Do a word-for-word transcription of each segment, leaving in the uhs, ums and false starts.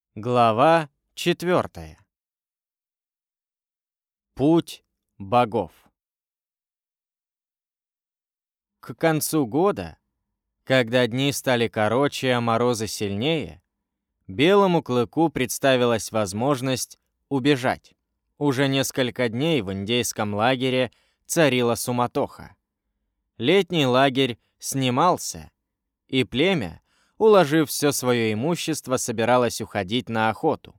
Глава четвертая. Путь богов. К концу года, когда дни стали короче, а морозы сильнее, Белому клыку представилась возможность убежать. Уже несколько дней в индейском лагере царила суматоха. Летний лагерь снимался, и племя, уложив все свое имущество, собиралось уходить на охоту.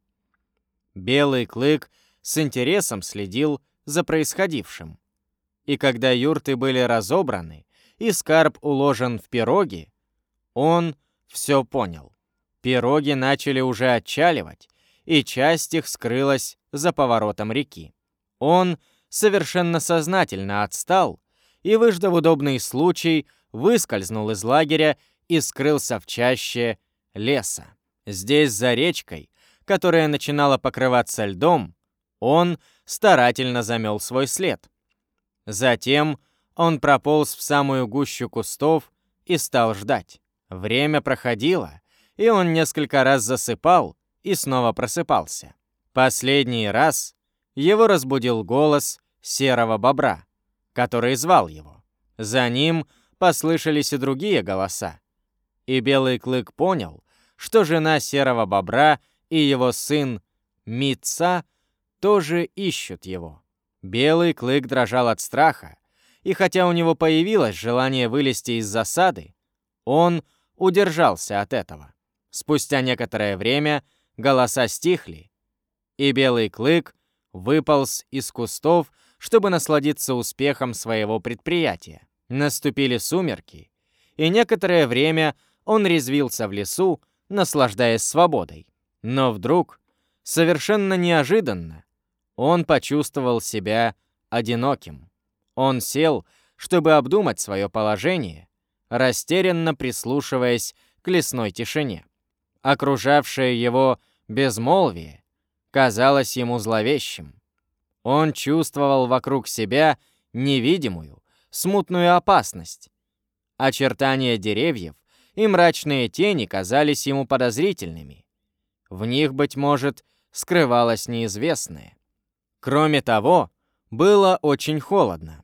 Белый клык с интересом следил за происходившим. И когда юрты были разобраны и скарб уложен в пироги, он все понял. Пироги начали уже отчаливать, и часть их скрылась за поворотом реки. Он совершенно сознательно отстал и, выждав удобный случай, выскользнул из лагеря и скрылся в чаще леса. Здесь, за речкой, которая начинала покрываться льдом, он старательно замел свой след. Затем он прополз в самую гущу кустов и стал ждать. Время проходило, и он несколько раз засыпал и снова просыпался. Последний раз его разбудил голос серого бобра, который звал его. За ним послышались и другие голоса, и Белый клык понял, что жена серого бобра и его сын Митца тоже ищут его. Белый клык дрожал от страха, и хотя у него появилось желание вылезти из засады, он удержался от этого. Спустя некоторое время голоса стихли, и Белый клык выполз из кустов, чтобы насладиться успехом своего предприятия. Наступили сумерки, и некоторое время он резвился в лесу, наслаждаясь свободой. Но вдруг, совершенно неожиданно, он почувствовал себя одиноким. Он сел, чтобы обдумать свое положение, растерянно прислушиваясь к лесной тишине. Окружавшее его безмолвие казалось ему зловещим. Он чувствовал вокруг себя невидимую, смутную опасность. Очертания деревьев и мрачные тени казались ему подозрительными. В них, быть может, скрывалось неизвестное. Кроме того, было очень холодно.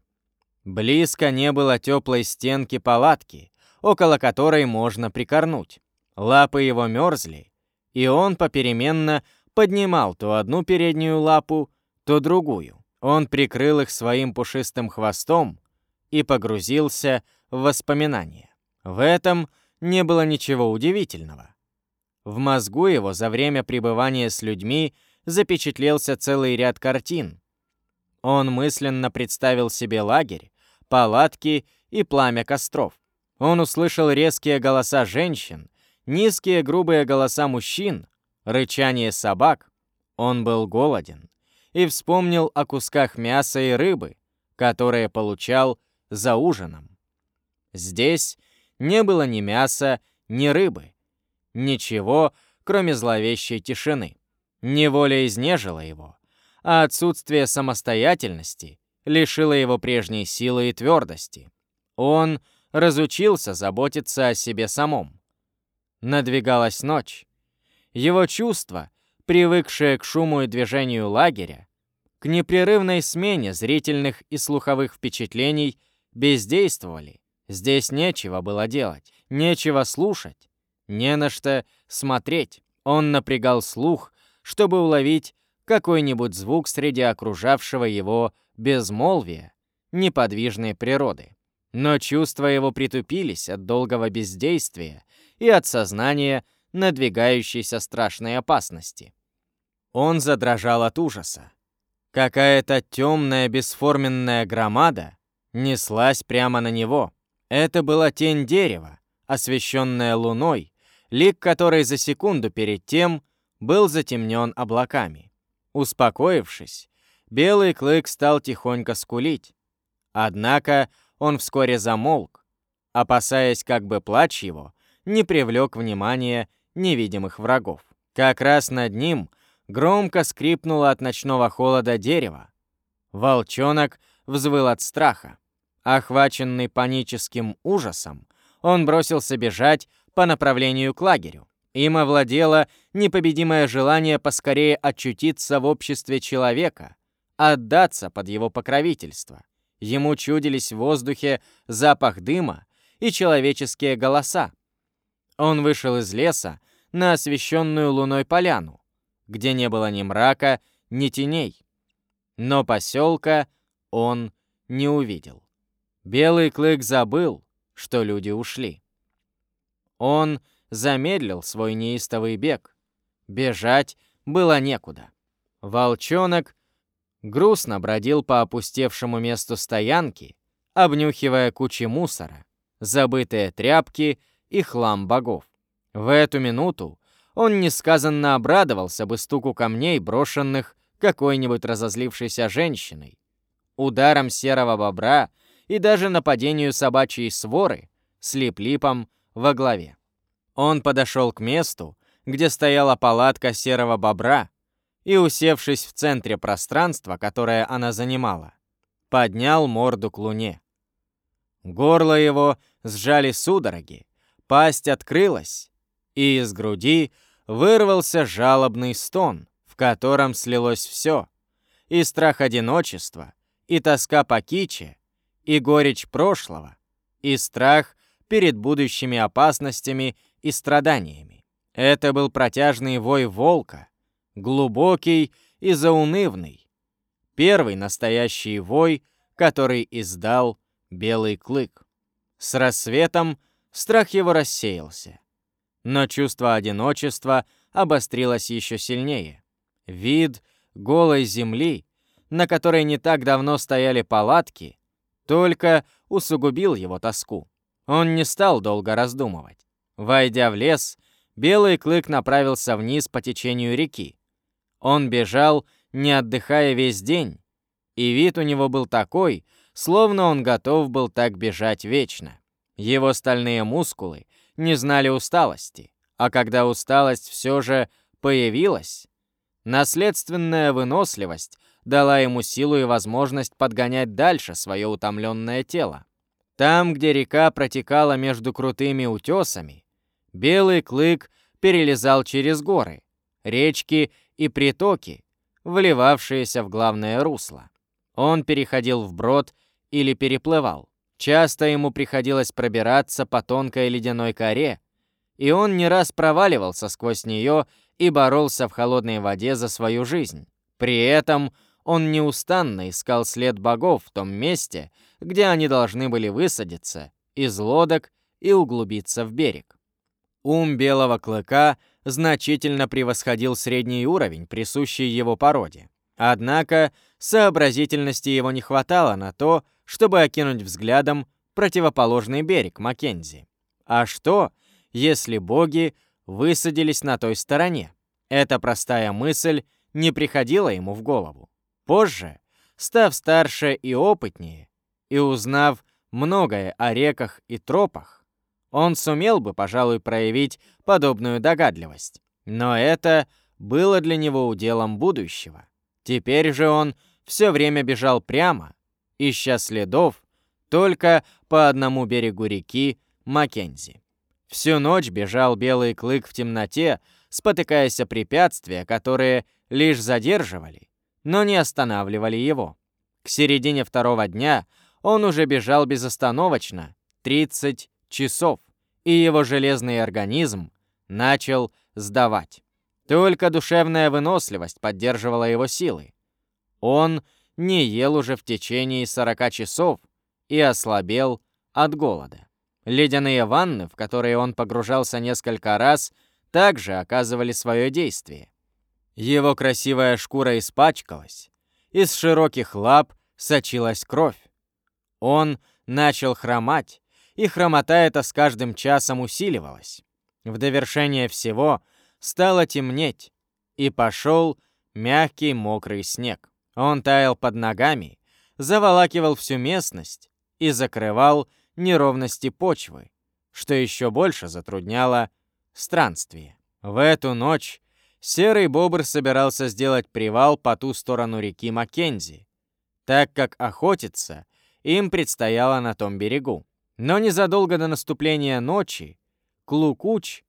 Близко не было теплой стенки палатки, около которой можно прикорнуть. Лапы его мерзли, и он попеременно поднимал то одну переднюю лапу, то другую. Он прикрыл их своим пушистым хвостом и погрузился в воспоминания. В этом не было ничего удивительного. В мозгу его за время пребывания с людьми запечатлелся целый ряд картин. Он мысленно представил себе лагерь, палатки и пламя костров. Он услышал резкие голоса женщин, низкие грубые голоса мужчин, рычание собак. Он был голоден и вспомнил о кусках мяса и рыбы, которые получал за ужином. Здесь не было ни мяса, ни рыбы. Ничего, кроме зловещей тишины. Неволя изнежила его, а отсутствие самостоятельности лишило его прежней силы и твердости. Он разучился заботиться о себе самом. Надвигалась ночь. Его чувства, привыкшие к шуму и движению лагеря, к непрерывной смене зрительных и слуховых впечатлений, бездействовали. Здесь нечего было делать, нечего слушать, не на что смотреть. Он напрягал слух, чтобы уловить какой-нибудь звук среди окружавшего его безмолвия, неподвижной природы. Но чувства его притупились от долгого бездействия и от сознания надвигающейся страшной опасности. Он задрожал от ужаса. Какая-то темная бесформенная громада неслась прямо на него. Это была тень дерева, освещенная луной, лик которой за секунду перед тем был затемнен облаками. Успокоившись, Белый клык стал тихонько скулить. Однако он вскоре замолк, опасаясь, как бы плач его не привлек внимание невидимых врагов. Как раз над ним громко скрипнуло от ночного холода дерево. Волчонок взвыл от страха. Охваченный паническим ужасом, он бросился бежать по направлению к лагерю. Им овладело непобедимое желание поскорее очутиться в обществе человека, отдаться под его покровительство. Ему чудились в воздухе запах дыма и человеческие голоса. Он вышел из леса на освещенную луной поляну, где не было ни мрака, ни теней. Но поселка он не увидел. Белый клык забыл, что люди ушли. Он замедлил свой неистовый бег. Бежать было некуда. Волчонок грустно бродил по опустевшему месту стоянки, обнюхивая кучи мусора, забытые тряпки и хлам богов. В эту минуту он несказанно обрадовался бы стуку камней, брошенных какой-нибудь разозлившейся женщиной, ударом серого бобра и даже нападению собачьей своры с Лип-Липом во главе. Он подошел к месту, где стояла палатка серого бобра, и, усевшись в центре пространства, которое она занимала, поднял морду к луне. Горло его сжали судороги, пасть открылась, и из груди вырвался жалобный стон, в котором слилось все: и страх одиночества, и тоска по киче, и горечь прошлого, и страх перед будущими опасностями и страданиями. Это был протяжный вой волка, глубокий и заунывный, первый настоящий вой, который издал Белый клык. С рассветом страх его рассеялся, но чувство одиночества обострилось еще сильнее. Вид голой земли, на которой не так давно стояли палатки, только усугубил его тоску. Он не стал долго раздумывать. Войдя в лес, Белый клык направился вниз по течению реки. Он бежал, не отдыхая весь день, и вид у него был такой, словно он готов был так бежать вечно. Его стальные мускулы не знали усталости, а когда усталость все же появилась, наследственная выносливость дала ему силу и возможность подгонять дальше свое утомленное тело. Там, где река протекала между крутыми утесами, Белый клык перелезал через горы, речки и притоки, вливавшиеся в главное русло. Он переходил вброд или переплывал. Часто ему приходилось пробираться по тонкой ледяной коре, и он не раз проваливался сквозь нее и боролся в холодной воде за свою жизнь. При этом он неустанно искал след богов в том месте, где они должны были высадиться из лодок и углубиться в берег. Ум Белого клыка значительно превосходил средний уровень, присущий его породе. Однако сообразительности его не хватало на то, чтобы окинуть взглядом противоположный берег Маккензи. А что, если боги высадились на той стороне? Эта простая мысль не приходила ему в голову. Позже, став старше и опытнее, и узнав многое о реках и тропах, он сумел бы, пожалуй, проявить подобную догадливость. Но это было для него уделом будущего. Теперь же он все время бежал прямо, ища следов только по одному берегу реки Маккензи. Всю ночь бежал Белый клык в темноте, спотыкаясь о препятствия, которые лишь задерживали, но не останавливали его. К середине второго дня он уже бежал безостановочно тридцать часов, и его железный организм начал сдавать. Только душевная выносливость поддерживала его силы. Он не ел уже в течение сорока часов и ослабел от голода. Ледяные ванны, в которые он погружался несколько раз, также оказывали свое действие. Его красивая шкура испачкалась, из широких лап сочилась кровь. Он начал хромать, и хромота эта с каждым часом усиливалась. В довершение всего стало темнеть, и пошел мягкий мокрый снег. Он таял под ногами, заволакивал всю местность и закрывал неровности почвы, что еще больше затрудняло странствие. В эту ночь серый бобр собирался сделать привал по ту сторону реки Маккензи, так как охотиться им предстояло на том берегу. Но незадолго до наступления ночи Клукуч,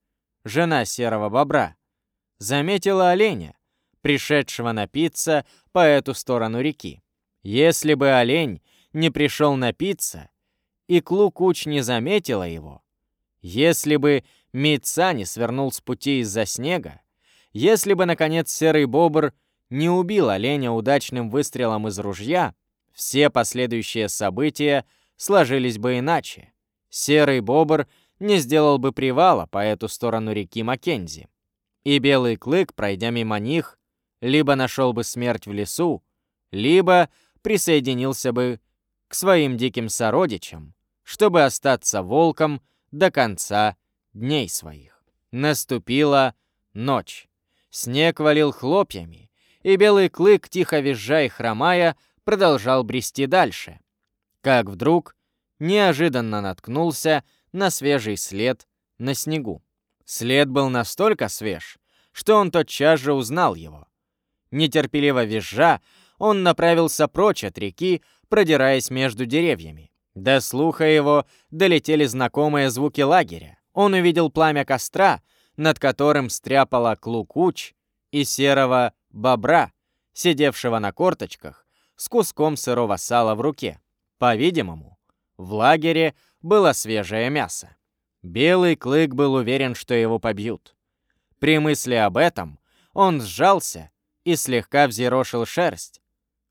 жена серого бобра, заметила оленя, пришедшего напиться по эту сторону реки. Если бы олень не пришел напиться, и Клу-Куч не заметила его, если бы Митца не свернул с пути из-за снега, если бы, наконец, серый бобр не убил оленя удачным выстрелом из ружья, все последующие события сложились бы иначе. Серый бобр не сделал бы привала по эту сторону реки Маккензи, и Белый Клык, пройдя мимо них, либо нашел бы смерть в лесу, либо присоединился бы к своим диким сородичам, чтобы остаться волком до конца дней своих. Наступила ночь. Снег валил хлопьями, и Белый Клык, тихо визжа и хромая, продолжал брести дальше. Как вдруг неожиданно наткнулся на свежий след на снегу. След был настолько свеж, что он тотчас же узнал его. Нетерпеливо визжа, он направился прочь от реки, продираясь между деревьями. До слуха его долетели знакомые звуки лагеря. Он увидел пламя костра, над которым стряпала Клу-Куч, и серого бобра, сидевшего на корточках с куском сырого сала в руке. По-видимому, в лагере было свежее мясо. Белый Клык был уверен, что его побьют. При мысли об этом он сжался и слегка взъерошил шерсть.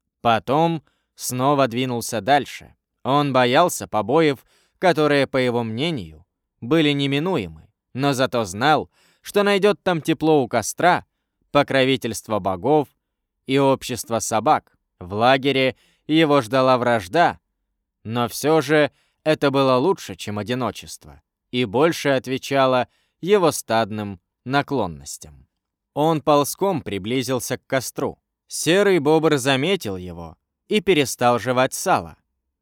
Потом снова двинулся дальше. Он боялся побоев, которые, по его мнению, были неминуемы, но зато знал, что найдет там тепло у костра, покровительство богов и общество собак. В лагере его ждала вражда, но все же это было лучше, чем одиночество, и больше отвечало его стадным наклонностям. Он ползком приблизился к костру. Серый бобр заметил его и перестал жевать сало.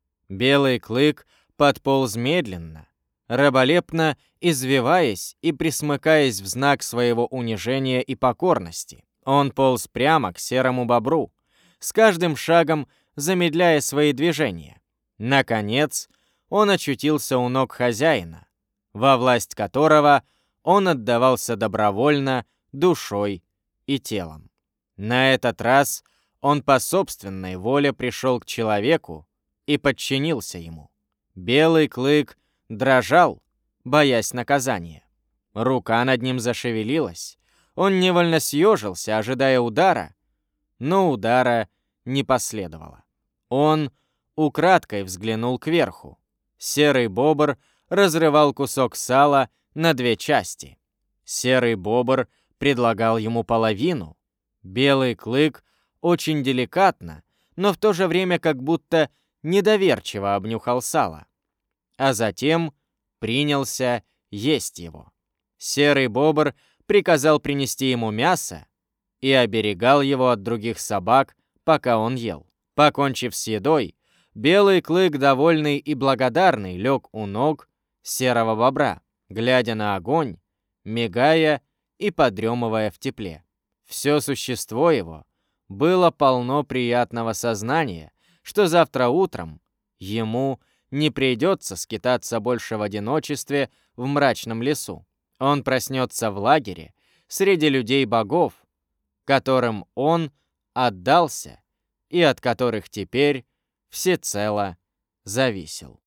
Белый Клык подполз медленно, раболепно извиваясь и присмыкаясь в знак своего унижения и покорности. Он полз прямо к серому бобру, с каждым шагом замедляя свои движения. Наконец, он очутился у ног хозяина, во власть которого он отдавался добровольно душой и телом. На этот раз он по собственной воле пришел к человеку и подчинился ему. Белый Клык дрожал, боясь наказания. Рука над ним зашевелилась. Он невольно съежился, ожидая удара, но удара не последовало. Он украдкой взглянул кверху. Серый бобр разрывал кусок сала на две части. Серый бобр предлагал ему половину. Белый Клык очень деликатно, но в то же время как будто недоверчиво обнюхал сало, а затем принялся есть его. Серый бобр приказал принести ему мясо и оберегал его от других собак, пока он ел. Покончив с едой, Белый Клык, довольный и благодарный, лег у ног серого бобра, глядя на огонь, мигая и подремывая в тепле. Все существо его было полно приятного сознания, что завтра утром ему не придется скитаться больше в одиночестве в мрачном лесу. Он проснется в лагере среди людей-богов, которым он отдался и от которых теперь всецело зависел.